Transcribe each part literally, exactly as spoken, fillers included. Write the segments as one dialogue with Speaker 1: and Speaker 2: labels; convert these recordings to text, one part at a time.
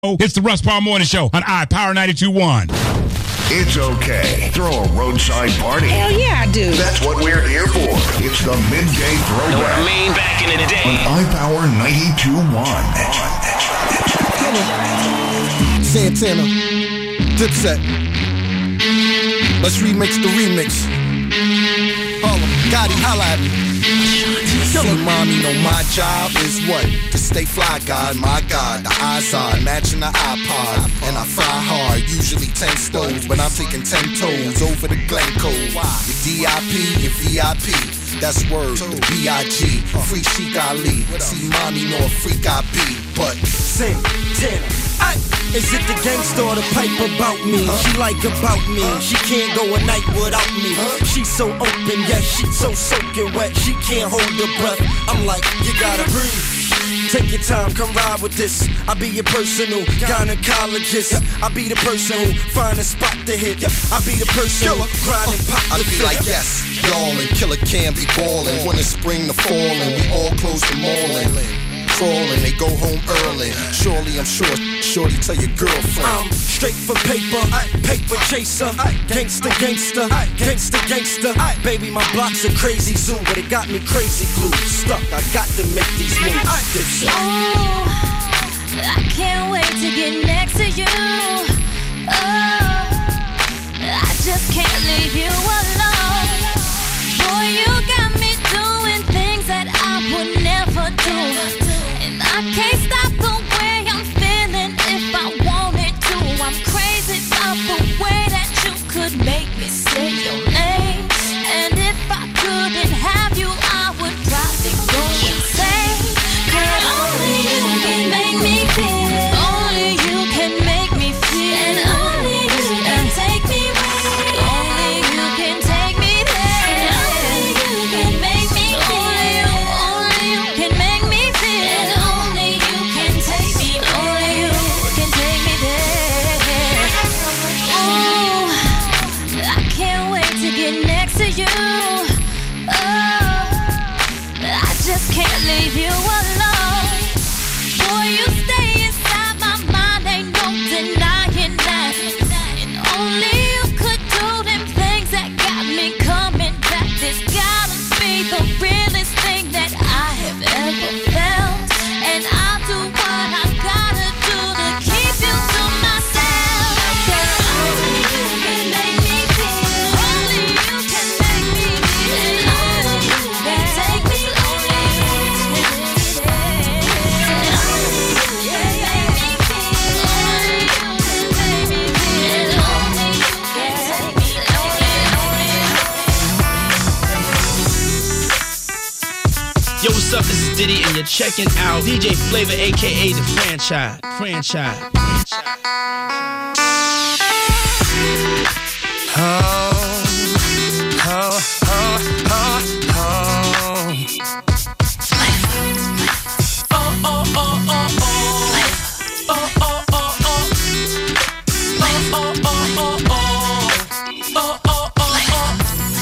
Speaker 1: It's the Russ Parr Morning Show on iPower ninety-two point one.
Speaker 2: It's okay. Throw a roadside party.
Speaker 3: Hell yeah, I do.
Speaker 2: That's what we're here for. It's the Midday Throwback.
Speaker 4: Know what I mean? Back in the day.
Speaker 2: On iPower ninety-two point one.
Speaker 5: Santana. Dipset. Let's remix the remix. Harlem. Gotti, holla at me. See, mommy, know my job is what? To stay fly, God, my God. The eyes are matching the iPod. And I fry hard, usually ten stoves, but I'm taking ten toes over the Glencoe. Your D I P, your V I P. That's word, the B I G. Free Sheik Ali. See, mommy, know a freak I be. But Santana. Is it the gangsta or the pipe about me? Huh? She like about me. Huh? She can't go a night without me. Huh? She's so open, yeah, she's so soaking wet. She can't hold her breath. I'm like, you gotta breathe. Take your time, come ride with this. I be your personal gynecologist. I be the person who find a spot to hit. I be the person who grind and pop. I be like, yes, y'all and Killer can be ballin'. When it's spring to fall and we all close the mallin'. Crawling, they go home early. Surely I'm sure, shorty tell your girlfriend. I'm straight for paper, paper chaser. Gangsta, gangsta, gangsta, gangsta. Baby, my block's a crazy zoo, but it got me crazy glued. Stuck, I got to make these moves.
Speaker 6: Oh, I can't wait to get next to you. Oh, I just can't leave you alone. Boy, you got me doing things that I would never do. I can't stop the way I'm feeling if I wanted to. I'm crazy about the way that you could make me say your name. And if I couldn't have you, I would probably go insane. Girl, only you can make me feel. Only you can make me feel. And only you can take me away. Only you can take me there. And only you can make me feel. Only you, only you can make me feel. You, oh, I just can't leave you alone. Boy, you stay inside my mind, ain't no denying that. And only you could do them things that got me coming back. This gotta be the realest thing that I have ever felt. And I'll do what I gotta do to keep you to myself. Girl, only you can make me feel. Only you can.
Speaker 7: Yo, what's up? This is Diddy, and you're checking out D J Flavor, aka The Franchise. Franchise. Franchise.
Speaker 5: Oh, oh, oh, oh, oh.
Speaker 8: Oh, oh, oh, oh, oh. Oh, oh, oh, oh. Oh, oh, oh, oh, oh. Oh, oh, oh, oh.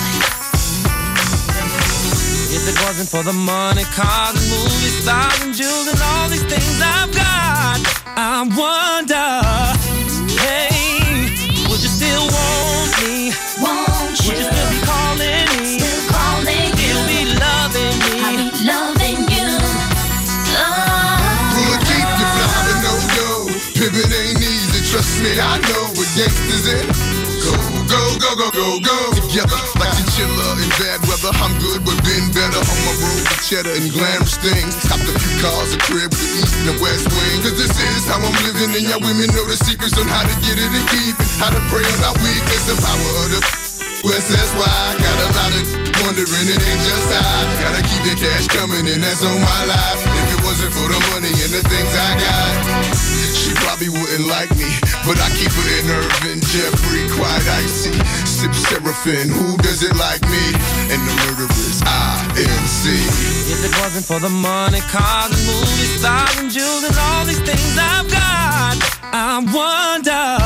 Speaker 9: If it wasn't for the money, cars and movies, stars and jewels and all these things I've got, I wonder, hey, would you still want me?
Speaker 6: Won't you?
Speaker 9: Would you still be calling me?
Speaker 6: Still calling you.
Speaker 9: Still be loving me?
Speaker 6: I'll be loving you. Oh.
Speaker 10: Pull a keep you flying, no, no. Pivot ain't easy, trust me, I know what gangsters in. Go, go, go, go, go, go. Together, like chinchilla in bad weather. I'm good, but been better on my road with cheddar and glamorous things. Topped a few cars, a crib with the east and the west wing. Cause this is how I'm living, and y'all women know the secrets on how to get it and keep it. How to pray on our weakness, the power of the West, that's why I got a lot of wondering, it ain't just I. Gotta keep the cash coming, and that's on my life. If it wasn't for the money and the things I got, she probably wouldn't like me. But I keep her in Irvin, Jeffrey, quite icy. Sip Seraphim, who does it like me? And the murderers, I M C.
Speaker 9: If it wasn't for the money, cars and movies, stars and jewels and all these things I've got, I wonder,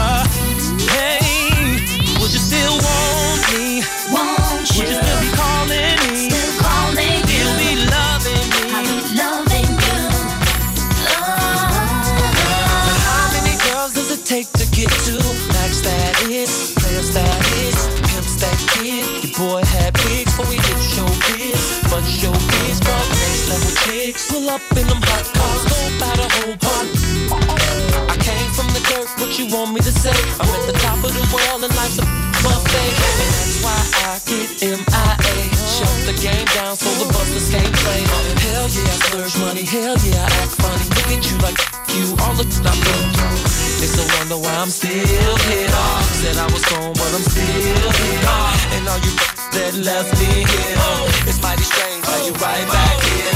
Speaker 9: hey, would you still want me?
Speaker 6: Won't you?
Speaker 9: Would you still be calling me?
Speaker 6: Still calling you.
Speaker 9: Still be loving me?
Speaker 6: I'll be loving you. Oh.
Speaker 9: How many get to. Max that is, player status, pimp stack kid. Your boy had bigs before we hit showbiz. But showbiz brought next level chicks. Pull up in them hot cars, go by the whole party. I came from the dirt, what you want me to say? I'm at the top of the world and life's a buffet. And that's why I get M I A. Shut the game down so the busters can't play. Hell yeah, I splurge money, hell yeah, I act funny. Look at you like you, all the stuff I do. It's a wonder why I'm still here. Said I was gone, but I'm still here. And all you that left me here, it's mighty strange how you right back here.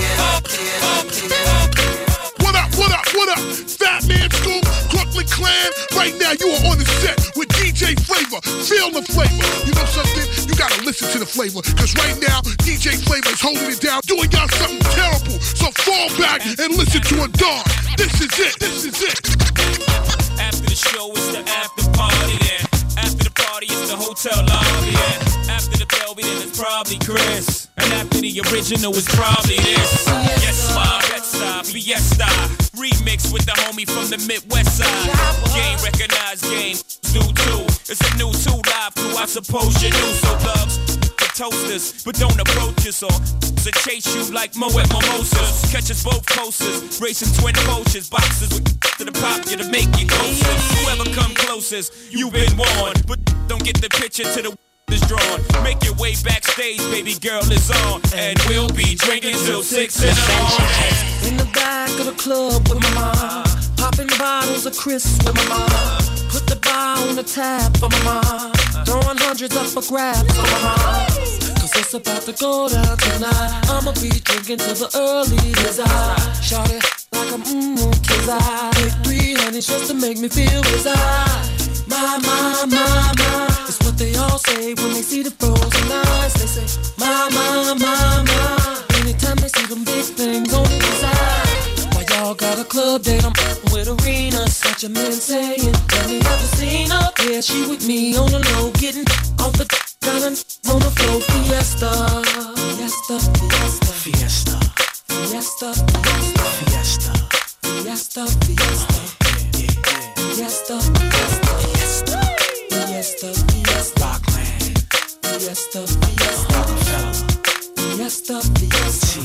Speaker 10: What up, what up, what up? Fat Man Scoop, Crooklyn Clan. Right now you are on the set with D J Flavor. Feel the flavor. You know something? You gotta listen to the flavor. Cause right now, D J Flavor is holding it down, doing y'all something terrible. So fall back and listen to a dawn. This is it, this is it.
Speaker 8: After the show, it's the after party, yeah. After the party, it's the hotel lobby, yeah. After the Belby, then it's probably Chris. And after the original, it's probably this. Yes, ma, Bed-Stuy, Fiesta. Remix with the homie from the Midwest side. Game recognized, game new too. It's a new two live crew, I suppose you knew. So loves the toasters, but don't approach us or to chase you like Moet Mimosas. Catch us both coasters, racing twin coaches, boxes with to the pop you to make you closer. Whoever come closest, you've been warned, but don't get the picture to the is drawn. Make your way backstage, baby girl is on, and we'll be drinking till six in the morning.
Speaker 9: In the back of the club with my mom, popping bottles of crisp with my mom. Put the bar on the tab for my mom, throwing hundreds up for grabs for my mom. Cause it's about to go down tonight. I'ma be drinking till the early desire. Shout it like I'm mmm, cause I take three honeys just to make me feel reside. My, my, my, my, it's what they all say when they see the frozen eyes. They say, my, my, my, my, anytime they see them big things on the side. Why y'all got a club date, I'm with Arena. Such a man saying, tell me have you seen her? Yeah, she with me on the low, getting off the down on the floor. Fiesta, fiesta, fiesta, fiesta, fiesta, fiesta, fiesta, fiesta, fiesta, fiesta, fiesta, fiesta, fiesta, Rockland, fiesta, fiesta, fiesta, fiesta,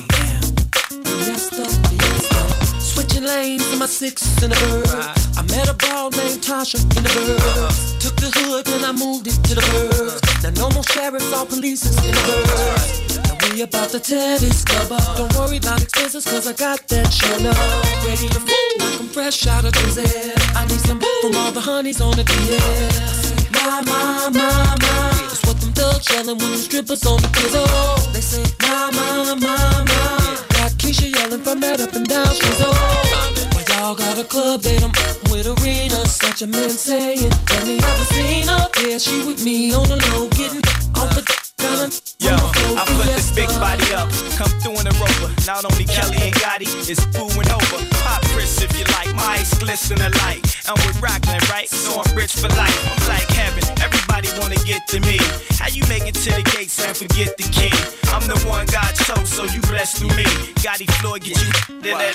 Speaker 9: fiesta, fiesta. Switching lanes in my six in the bird. I met a broad named Tasha in the bird. Took the hood and I moved it to the bird. Now no more sheriffs or police in the bird. Now we about to tear this club up. Don't worry about expenses cause I got that show up. Ready to fool like I'm fresh out of the air. I need some from all the honeys on the D S. My, my, my, my, it's what them thugs yelling when the strippers on the kids. Oh, they say my, my, my, my. Got Keisha yelling from that up and down streets. Oh, why y'all got a club date? I'm with Arena. Such a man saying, tell me have you seen her? Yeah, she with me on the low, getting off the gun.
Speaker 3: Yo, I put this big body up, come through in a rover. Not only Kelly and Gotti, it's booing over. Pop Chris if you like, my ice glisten alike. I'm with Rockland, right? So I'm rich for life. I'm like heaven, everybody wanna get to me. How you make it to the gates and forget the key? I'm the one God chose, so you blessed through me. Gotti Floyd get you in that.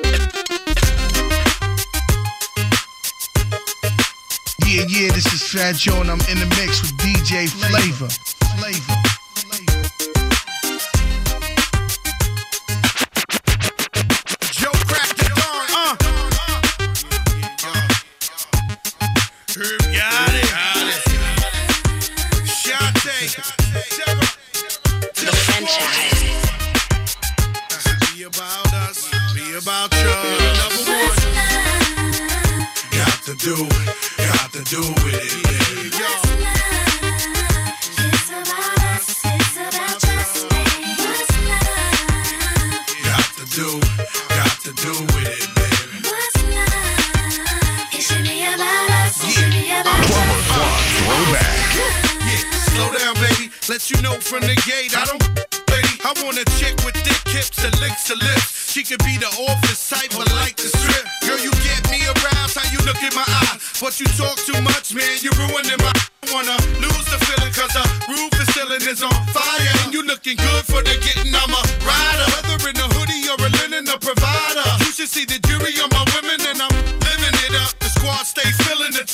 Speaker 4: Yeah, yeah, this is Fat Joe and I'm in the mix with D J Flavor. Flavor.
Speaker 10: Joe cracked the dawn, uh. Herb got it. Shante.
Speaker 11: The franchise.
Speaker 10: Be about us. Be about you. Number one. Got to do. Got to do with it. Yeah, yo. Do, got to do with it, baby. What's love? It should be about us. It should be about us.
Speaker 2: Throwback.
Speaker 10: Yeah, slow down, baby. Let you know from the gate, I don't, baby. I want a chick with thick hips and licks her lips. She could be the office type, but like the strip. Girl, you get me aroused, how you look in my eye. But you talk too much, man, you ruining my. I wanna lose the feeling, cause the roof is ceiling is on fire. And you looking good for the getting, I'm a rider. Whether in a hoodie or a linen, a provider. You should see the jury on my women, and I'm living it up. The squad stay filling the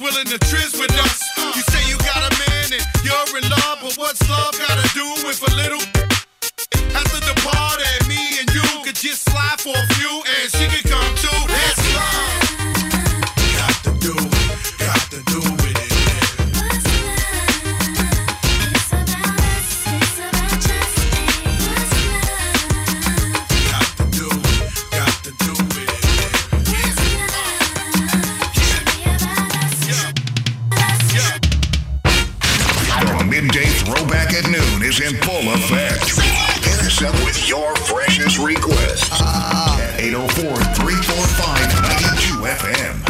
Speaker 12: willing to trizz with us. You say you got a man and you're in love, but what's love gotta do with a little? After the party, me and you could just slide for a few, and she could come too. That's love. Got to do, got to do with it. What's love? It's about us. It's about just me. What's love? Got to do, got to do with it. What's love? Should be about us. Yeah. Yeah.
Speaker 2: The midday throwback at noon is in full effect. Hit us up with your freshest request at eight oh four, three four five, nine two F M.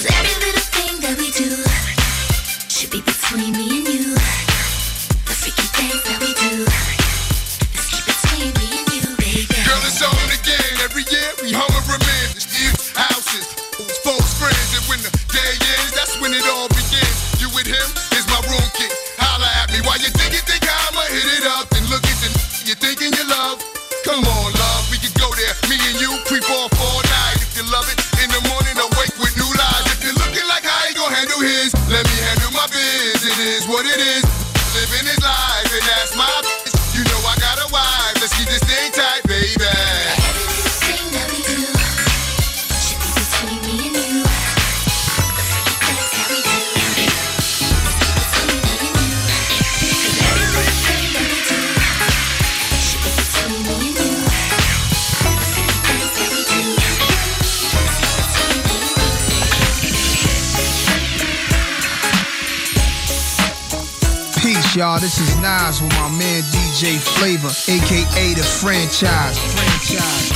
Speaker 6: Between me and you, the freaky things that we do. Let's keep it between me and you, baby.
Speaker 10: Girl, it's on again. Every year we home and remand. It's these houses, folks, friends, and when the day ends, that's when it all begins. You with him is my room key. Holla at me while you think you think I'ma hit it up. Then look at the you thinking you love. Come on, love, we can go there. Me and you creep off all night. If you love it, in the morning awake with new lies. If you're looking like how he gon' handle his, let me handle my biz. It is what it is. Living his life, and that's my bitch. You know I got a wife. Let's keep this thing tight, baby.
Speaker 6: Everything that we do should be between me and you. Let's keep things that we do. Let's keep it between me and you. 'Cause everything that we do should be between me and you. Let's keep things that we do. Let's keep it between me and you.
Speaker 4: Peace, y'all. This is Nas with my man D J Flavor, aka The Franchise. Franchise.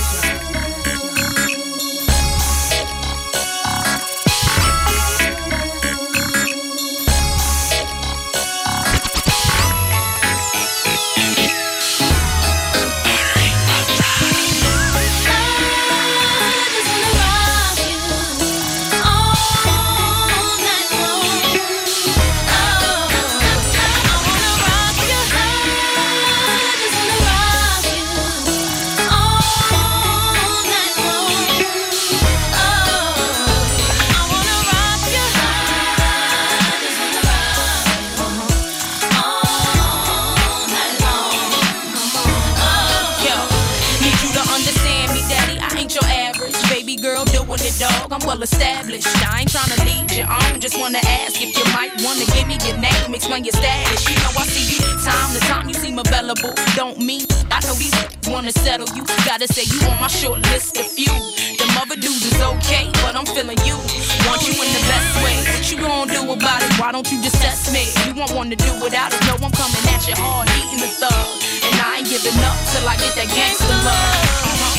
Speaker 13: I'm well established. I ain't tryna lead you on. Just wanna ask if you might wanna give me your name, explain your status. You know I see you time to time. You seem available. Don't mean I know these wanna settle you. Gotta say you on my short list of few. Them other dudes is okay, but I'm feeling you. Want you in the best way. What you gonna do about it? Why don't you just test me? You won't want to do without it. No, I'm coming at you hard, eating the thug, and I ain't giving up till I get that gangster love. Uh-huh.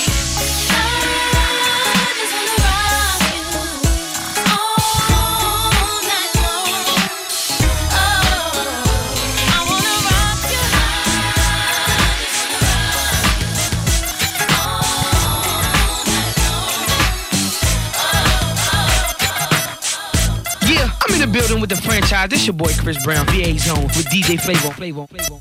Speaker 7: I'm in the building with The Franchise. This your boy Chris Brown, V A Zone with D J Flavor. Flavor, Flavor.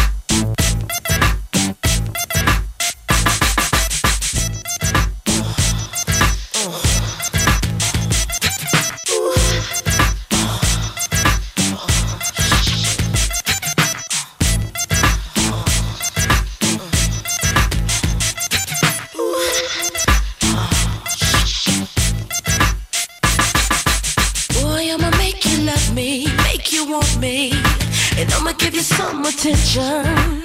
Speaker 6: Some attention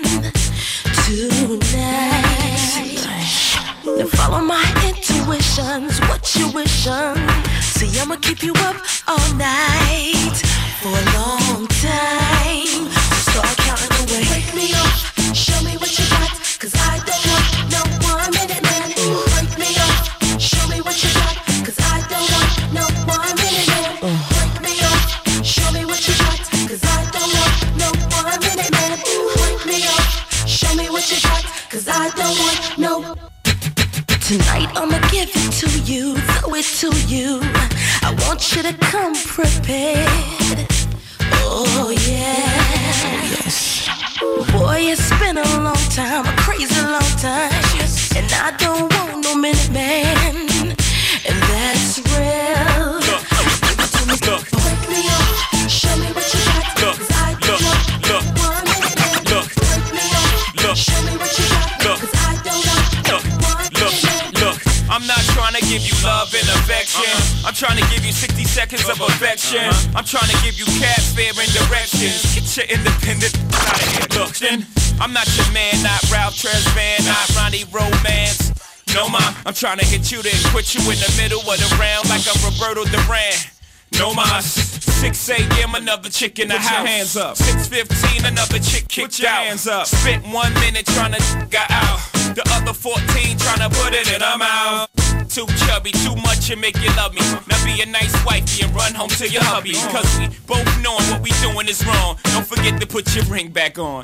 Speaker 6: tonight. Now follow my intuitions, what you wishin'. See, I'ma keep you up all night for a long time. So start counting away. Break me off, show me what you got, 'cause I don't want no one minute man. Break me off, show me what you got, 'cause I don't want no one minute man. Break me off, show me what you got, 'cause I don't want no one minute man. Break me off, show me what you got, 'cause I don't want no. Tonight I'ma give it to you, throw it to you. I want you to come prepared. Oh yeah. Yes. Boy, it's been a long time, a crazy long time, and I don't want no minute man, and that's real.
Speaker 8: Look, look,
Speaker 6: break me off, show me what you got, 'cause I don't want no one minute man.
Speaker 8: Look,
Speaker 6: break me off,
Speaker 8: look,
Speaker 6: show me what you got, 'cause I don't want no one minute man.
Speaker 8: Look, I'm not trying to give you love and affection. Uh-huh. I'm trying to give you sixty seconds of affection. Uh-huh. I'm trying to give you cab fare and directions. Get your independent out of here. Look, then, I'm not your man, not Ralph Tresvant, not Ronnie Romance. No, ma, I'm trying to hit you then quit you in the middle of the round like I'm Roberto Duran. No mas, six a.m. another chick in the
Speaker 14: Put
Speaker 8: house.
Speaker 14: your hands up.
Speaker 8: six fifteen another chick kicked
Speaker 14: Put your
Speaker 8: out.
Speaker 14: hands up.
Speaker 8: Spent one minute trying to get out. The other fourteen trying to put it in her mouth. Too chubby, too much and make you love me. Now be a nice wifey and run home to your hubby. Cause we both knowing what we doing is wrong. Don't forget to put your ring back on.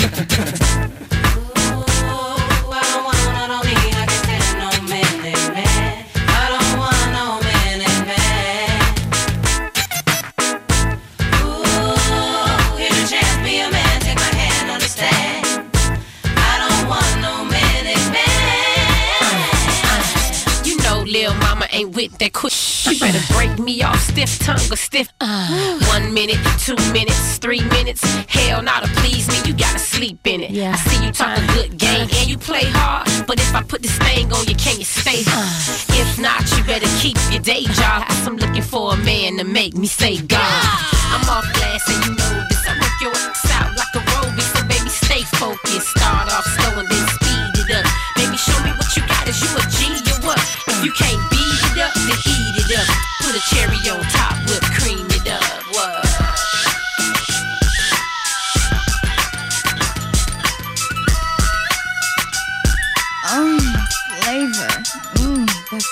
Speaker 14: Lil' mama ain't with that quick. You better break me off stiff tongue or stiff. Uh, one minute, two minutes, three minutes. Hell, not to please me, you gotta sleep in it. Yeah. I see you talk a good game and you play hard. But if I put this thing on you, can you stay hard? If not, you better keep your day job. I'm looking for a man to make me say God. I'm off glass and you know this. I work your ass out like a aerobic, so baby stay focused. Start off slow and then speed it up. Baby, show me what you got. Is you a G or what? You can't beat it up, then eat it up. Put a cherry on top, whip cream it up. What?
Speaker 15: Um, flavor. Mmm, that's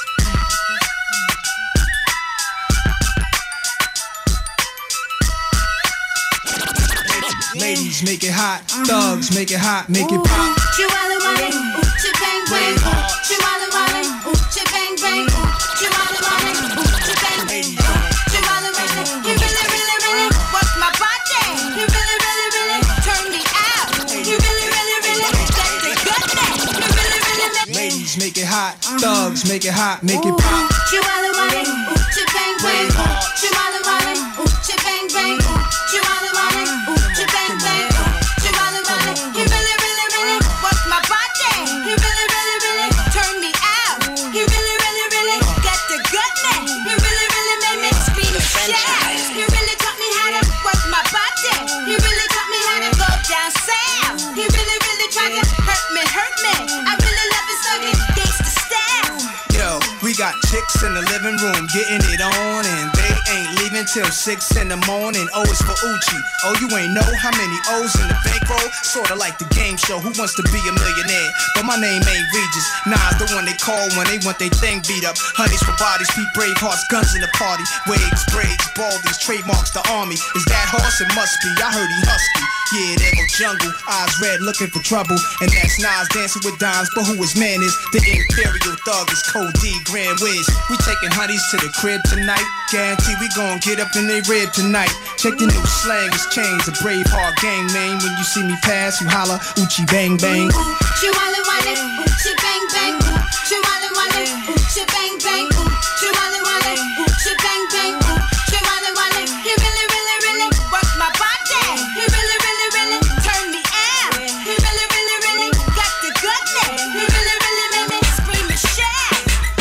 Speaker 16: Ladies, make it hot. Thugs, make it hot. Make it pop.
Speaker 6: Chihuahua wale, ooh, bang bang. Chihuahua wale, ooh, bang bang. Chihuahua wale, ooh, bang bang. Chihuahua wale, you really, really, really work my body. You really, really, really turn me out. You really, really, really get the goodness. You really, really let me.
Speaker 16: Ladies, make it hot. Thugs, make it hot. Make it pop.
Speaker 6: Chihuahua wale, ooh, bang bang. Chihuahua wale, ooh, bang bang. Chihuahua wale, ooh, bang bang. Chihuahua wale, you really, really, really work my body. You really, really, really turn me out. You really, really, really get the goodness. You really, really made me scream and shout. You really taught me how to work my body. You really taught me how to go down south. You really, really tried to hurt me, hurt me. I really love it so you gangsta style.
Speaker 16: Yo, we got chicks in the living room getting it on, and they ain't leaving till six in the morning. O is for Uchi. Oh, you ain't know how many O's in the bankroll? Sorta like the game show, Who Wants to Be a Millionaire? But my name ain't Regis. Nas the one they call when they want they thing beat up. Honeys for bodies, Pete Bravehearts, guns in the party. Waves, braids, baldies, trademarks the army. Is that horse? It must be. I heard he husky. Yeah, there go jungle. Eyes red, looking for trouble. And that's Nas dancing with dimes. But who his man is? The Imperial Thug is Code D, Grand Wiz. We taking honeys to the crib tonight. Guarantee we gon' get up in they rib tonight. Check the new slang, it's changed. A Braveheart gang name. When you see me pass, you holla, Uchi bang bang.
Speaker 6: Chihuahua wale, ooh, bang bang. Chihuahua wale, ooh, bang bang. Chihuahua wale, ooh, bang bang. Chihuahua wale, you really, really, really work my body. You really, really, really turn me out. You really, really, really got the goodness. You really, really made me scream and shout.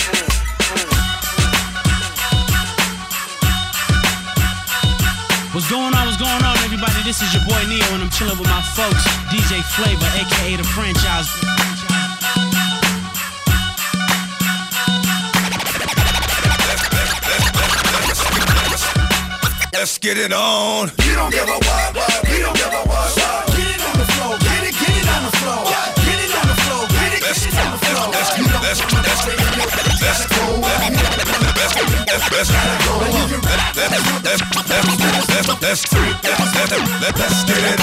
Speaker 7: What's going on, what's going on, everybody? This is your boy Neo, and I'm chilling with my folks, D J Flavor, a k a. The Franchise.
Speaker 12: Let's get it on. You don't give a what, what, we don't give a what, what. Get it on the floor, get it, get it on the floor. Get it on the floor, get it, get it on the floor. Let's, let's, let's, let's, let's go. Let's get it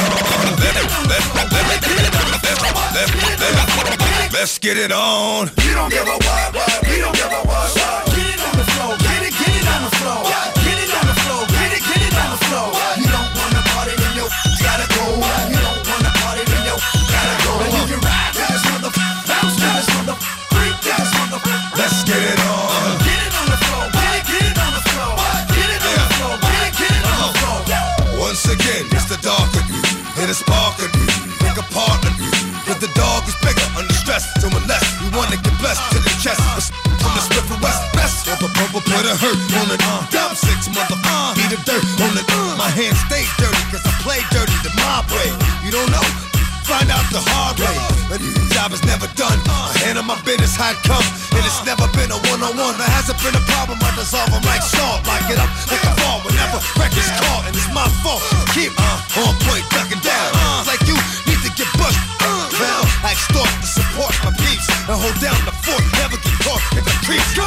Speaker 12: on. Let's get it on. You don't give a what, what, we don't give a what, what. Get it on the floor, get it, get it on the floor. Get it on the floor, get it, get it on the floor. You don't wanna party, then you gotta go. You don't wanna party, then you gotta go. And you can ride to this mother, bounce to this mother, freak to this mother. Let's get it on. Get it on the floor, get it, get it on the floor. Get it on the floor, get it, get it on the floor. Once again, it's the dark of you, hit a spark of you, pick apart of you. But the dog is bigger, under stress, so unless you wanna get blessed to the chest, from the split for west, best. Pump a pump put a hurt on it, uh. Dumb six mother, uh. Eat the dirt on it, uh. My hands stay dirty, cause I play dirty the mob way. You don't know? Find out the hard way. But the job is never done. I handle my business how it comes, and it's never been a one-on-one. There hasn't been a problem, I dissolve them like salt. Lock it up like a fall whenever record's caught, and it's my fault. Keep uh, on point, ducking down. Uh, like you need to get bushed. Uh, I extort to support my peeps and hold down the fort. Never get caught if the creeps.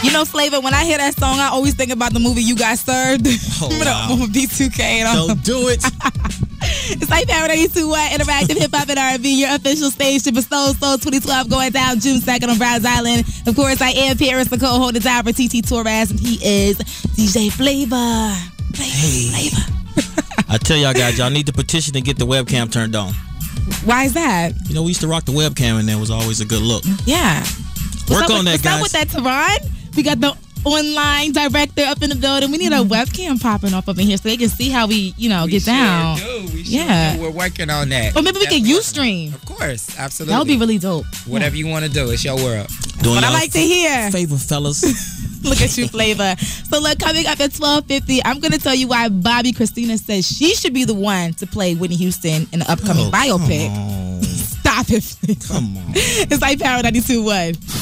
Speaker 17: You know, Flavor, when I hear that song, I always think about the movie You Got Served.
Speaker 18: Oh, wow.
Speaker 17: I'm B two K. And all.
Speaker 18: Don't do it.
Speaker 17: It's like Power ninety-two point one, interactive hip hop and R and B, your official station for Soul Soul twenty twelve going down June second on Browns Island. Of course, I am Paris, the co-holder down for T T Torres, and he is D J Flavor. Flavor,
Speaker 18: Hey.
Speaker 17: Flavor.
Speaker 18: I tell y'all guys, y'all need to petition to get the webcam turned on.
Speaker 17: Why is that?
Speaker 18: You know, we used to rock the webcam, and there was always a good look.
Speaker 17: Yeah.
Speaker 18: Work
Speaker 17: what's
Speaker 18: on
Speaker 17: up,
Speaker 18: that, guys.
Speaker 17: What's up with that, Teron? We got the online director up in the building. We need a webcam popping up up in here so they can see how we, you know,
Speaker 19: We
Speaker 17: get
Speaker 19: sure
Speaker 17: down.
Speaker 19: do. We sure
Speaker 17: Yeah.
Speaker 19: do. We're working on that.
Speaker 17: Or maybe we can Ustream.
Speaker 19: Of course, absolutely.
Speaker 17: That would be really dope.
Speaker 19: Whatever you want to do, it's your world.
Speaker 18: Doing
Speaker 17: What I
Speaker 18: y'all
Speaker 17: like to hear.
Speaker 18: favor, fellas.
Speaker 17: Look at you, Flavor. So look, coming up at twelve fifty, I'm going to tell you why Bobby Christina says she should be the one to play Whitney Houston in the upcoming
Speaker 18: Oh,
Speaker 17: biopic.
Speaker 18: come on.
Speaker 17: Stop it.
Speaker 18: Come on.
Speaker 17: It's like Power ninety-two point one.